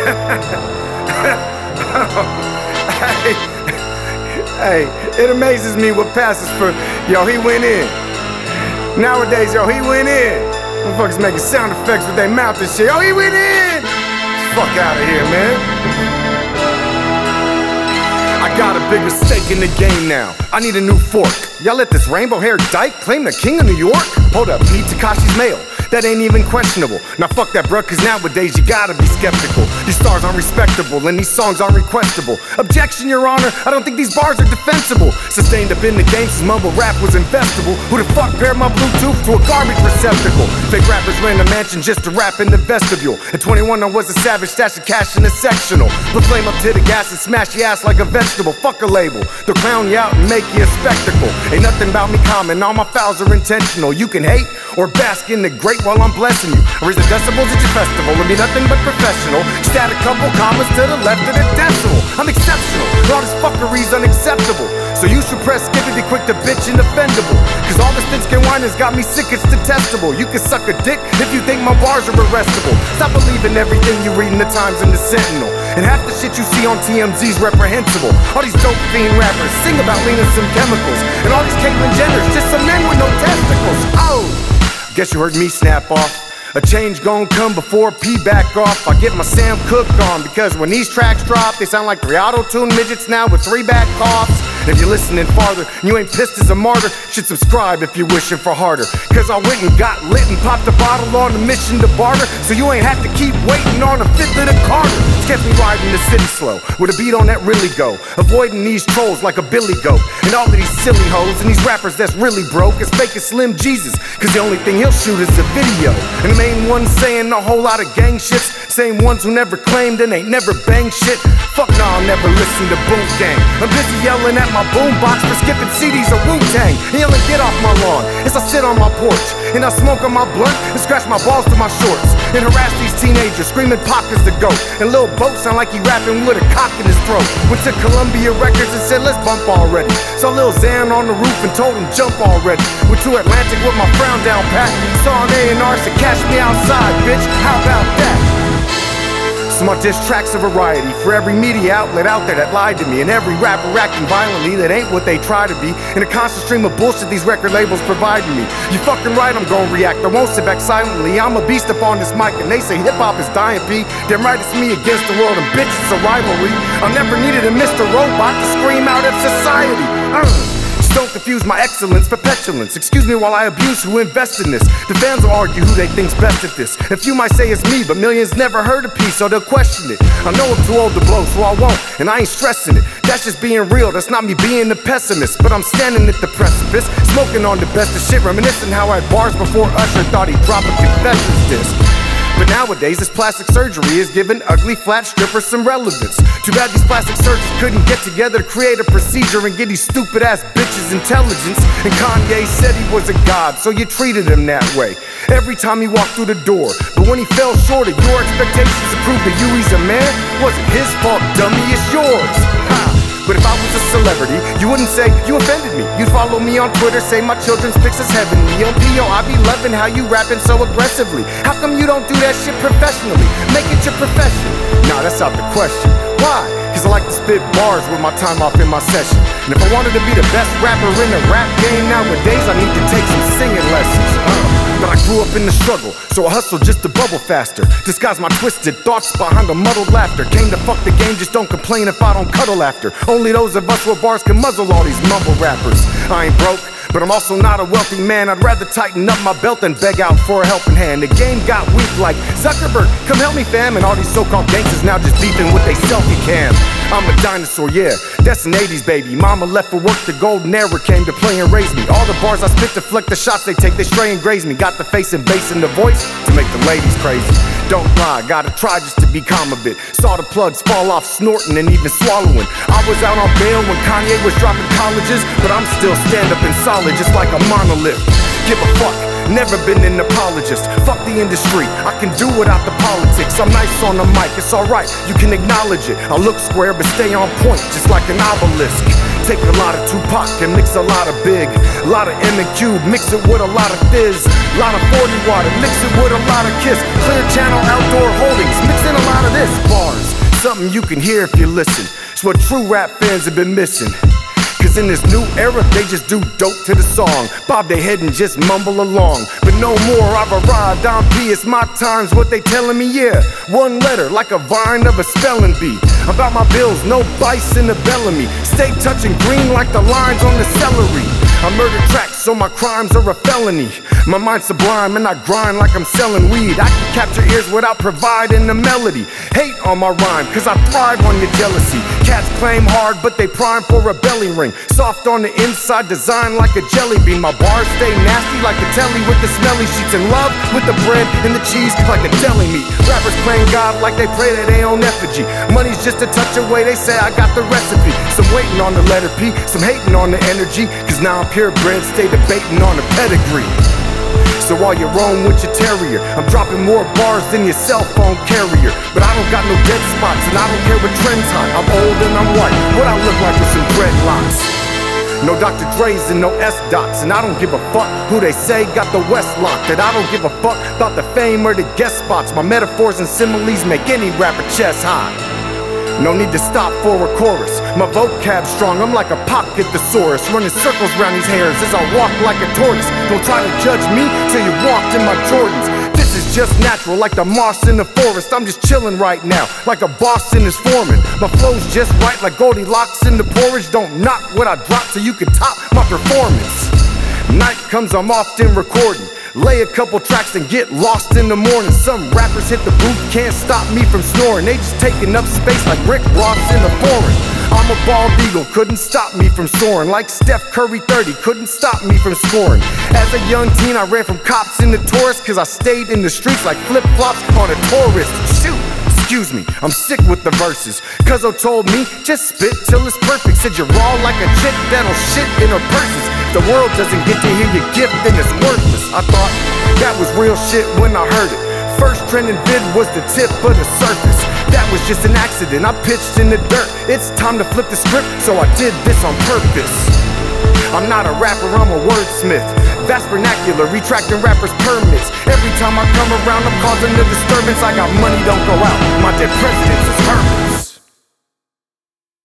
Hey, it amazes me what passes for, yo, he went in. Nowadays, yo, he went in. Motherfuckers making sound effects with their mouth and shit. Oh, he went in! Fuck out of here, man. I got a bigger stake in the game now. I need a new fork. Y'all let this rainbow-haired dyke claim the king of New York? Hold up, Pete Tekashi's male. That ain't even questionable. Now fuck that, bruh, cause nowadays you gotta be skeptical. These stars aren't respectable and these songs aren't requestable. Objection, your honor, I don't think these bars are defensible. Sustained up in the game since mumble rap was investable. Who the fuck paired my Bluetooth to a garbage receptacle? Fake rappers ran the mansion just to rap in the vestibule. At 21 I was a savage, stashing cash in a sectional. Put flame up to the gas and smash your ass like a vegetable. Fuck a label, they'll clown you out and make you a spectacle. Ain't nothing about me common, all my fouls are intentional. You can hate or bask in the great while I'm blessing you. I raise the decibels at your festival and be nothing but professional. Just add a couple commas to the left of the decimal. I'm exceptional, all this fuckery's unacceptable. So you should press skip and be quick to bitch and offendable. Cause all this thin skin wine has got me sick, it's detestable. You can suck a dick if you think my bars are arrestable. Stop believing everything you read in the Times and the Sentinel. And half the shit you see on TMZ's reprehensible. All these dope fiend rappers sing about leaning some chemicals. And all these Caitlyn Jenners, just some men with no testicles. Oh! Guess you heard me snap off. A change gon' come before P back off. I get my Sam Cooke on, because when these tracks drop, they sound like 3 auto-tune midgets now with 3 back coughs. And if you're listening farther, and you ain't pissed as a martyr, should subscribe if you're wishing for harder. Cause I went and got lit and popped a bottle on a mission to barter, so you ain't have to keep waiting on a fifth of the Carter. It's kept me riding the city slow, with a beat on that really go, avoiding these trolls like a billy goat. And all of these silly hoes and these rappers that's really broke is fake as Slim Jesus, cause the only thing he'll shoot is a video. And the main ones saying a whole lot of gang shits, same ones who never claimed and ain't never banged shit. Fuck nah, I'll never listen to Boom Gang. I'm busy yelling at my boombox for skipping CDs of Wu-Tang. And yelling get off my lawn as I sit on my porch, and I smoke on my blunt and scratch my balls to my shorts, and harass these teenagers screaming Pac is the GOAT. And Lil Boat sound like he rapping with a cock in his throat. Went to Columbia Records and said let's bump already. Saw Lil Xan on the roof and told him jump already. Went to Atlantic with my frown down pat. Saw an A&R said catch me outside, bitch, how about that? So my diss track's a variety for every media outlet out there that lied to me, and every rapper acting violently that ain't what they try to be, and a constant stream of bullshit these record labels providing me. You fucking right, I'm gon' react, I won't sit back silently. I'm a beast up on this mic and they say hip-hop is dying, P. Damn right it's me against the world, and bitch it's a rivalry. I never needed a Mr. Robot to scream out at society. Don't confuse my excellence for petulance. Excuse me while I abuse who invest in this. The fans will argue who they think's best at this. A few might say it's me, but millions never heard a piece, so they'll question it. I know I'm too old to blow, so I won't, and I ain't stressing it. That's just being real, that's not me being a pessimist. But I'm standing at the precipice, smoking on the best of shit, reminiscing how I had bars before Usher thought he'd drop a confessions disc. But nowadays this plastic surgery is giving ugly flat strippers some relevance. Too bad these plastic surgeons couldn't get together to create a procedure and get these stupid ass bitches intelligence. And Kanye said he was a god, so you treated him that way every time he walked through the door. But when he fell short of your expectations to prove to you he's a man, wasn't his fault, dummy, it's yours. Ha! But if I was a celebrity, you wouldn't say you offended me. You'd follow me on Twitter, say my children's pics is heavenly. On P.O. I be loving how you rapping so aggressively. How come you don't do that shit professionally? Make it your profession. Nah, that's out the question. Why? Cause I like to spit bars with my time off in my session. And if I wanted to be the best rapper in the rap game nowadays, I need to take some singing lessons. But I grew up in the struggle, so I hustled just to bubble faster. Disguise my twisted thoughts behind a muddled laughter. Came to fuck the game, just don't complain if I don't cuddle after. Only those of us with bars can muzzle all these mumble rappers. I ain't broke, but I'm also not a wealthy man. I'd rather tighten up my belt than beg out for a helping hand. The game got weak like Zuckerberg, come help me fam. And all these so-called gangsters now just beefing with they selfie cam. I'm a dinosaur, yeah, that's an 80s baby. Mama left for work, the golden era came to play and raise me. All the bars I spit deflect the shots they take, they stray and graze me. Got the face and bass and the voice to make the ladies crazy. Don't lie, gotta try just to be calm a bit. Saw the plugs fall off snorting and even swallowing. I was out on bail when Kanye was dropping colleges, but I'm still stand up and solid just like a monolith. Give a fuck, never been an apologist. Fuck the industry, I can do without the politics. I'm nice on the mic, it's alright, you can acknowledge it. I look square but stay on point, just like an obelisk. Take a lot of Tupac and mix a lot of Big. A lot of M&Q, mix it with a lot of Fizz. A lot of 40 water, mix it with a lot of Kiss. Clear Channel Outdoor Holdings, mix in a lot of this. Bars. something you can hear if you listen. It's what true rap fans have been missing. Cause in this new era, they just do dope to the song. Bob their head and just mumble along. But no more, I've arrived, I'm P, it's my time's what they telling me, yeah. One letter, like a vine of a spelling bee. About my bills, no bice in the Bellamy. Stay touching green like the lines on the celery. I murder tracks, so my crimes are a felony. My mind's sublime and I grind like I'm selling weed. I can capture ears without providing a melody. Hate on my rhyme, cause I thrive on your jealousy. Cats claim hard, but they prime for a belly ring. Soft on the inside, designed like a jelly bean. My bars stay nasty like a telly with the smelly sheets. In love with the bread and the cheese like a deli meat. Rappers playing God like they pray that they own effigy. Money's just a touch away, they say I got the recipe. Some waiting on the letter P, some hating on the energy. Cause now I'm purebred, stay debating on the pedigree. So while you roam with your terrier, I'm dropping more bars than your cell phone carrier. But I don't got no dead spots and I don't care what trends hot. I'm old and I'm white, what I look like with some dreadlocks. No Dr. Dre's and no S-Dots. And I don't give a fuck who they say got the West locked. And I don't give a fuck about the fame or the guest spots. My metaphors and similes make any rapper chest high. No need to stop for a chorus. My vocab's strong, I'm like a pocket thesaurus. Running circles around these hairs as I walk like a tortoise. Don't try to judge me till you walked in my Jordans. This is just natural, like the moss in the forest. I'm just chilling right now, like a boss in his foreman. My flow's just right, like Goldilocks in the porridge. Don't knock what I drop so you can top my performance. Night comes, I'm often recording. Lay a couple tracks and get lost in the morning. Some rappers hit the booth, can't stop me from snoring. They just taking up space like Rick Ross in the foreign. I'm a bald eagle, couldn't stop me from soaring. Like Steph Curry 30, couldn't stop me from scoring. As a young teen, I ran from cops in the tourist. Cause I stayed in the streets like flip-flops on a tourist. Shoot! Excuse me, I'm sick with the verses. Cuzzo told me, just spit till it's perfect. Said you're raw like a chick that'll shit in her purses. If the world doesn't get to hear your gift, then it's worthless. I thought that was real shit when I heard it. First trending vid was the tip of the surface. That was just an accident, I pitched in the dirt. It's time to flip the script, so I did this on purpose. I'm not a rapper, I'm a wordsmith. Vast vernacular, retracting rappers' permits. Every time I come around, I'm causing a disturbance. I got money, don't go out. My dead presidents is hurt.